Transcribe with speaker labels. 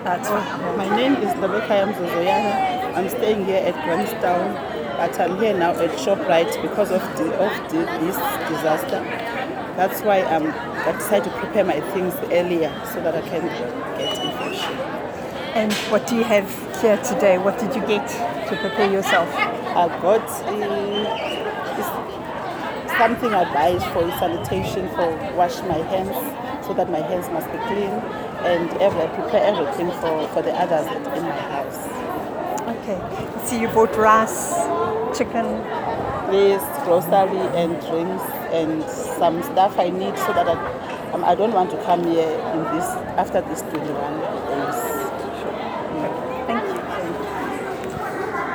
Speaker 1: That's
Speaker 2: My name is Rebecca Mzozoyana. I'm staying here at Grahamstown, but I'm here now at ShopRite because of this disaster. That's why I decided to prepare my things earlier so that I can get infection.
Speaker 1: And what do you have here today? What did you get to prepare yourself?
Speaker 2: I got something I buy for sanitation, for wash my hands, so that my hands must be clean, and I prepare everything for the others in my house.
Speaker 1: Okay. So you bought rice, chicken.
Speaker 2: This grocery and drinks and some stuff I need so that I don't want to come here after this 21.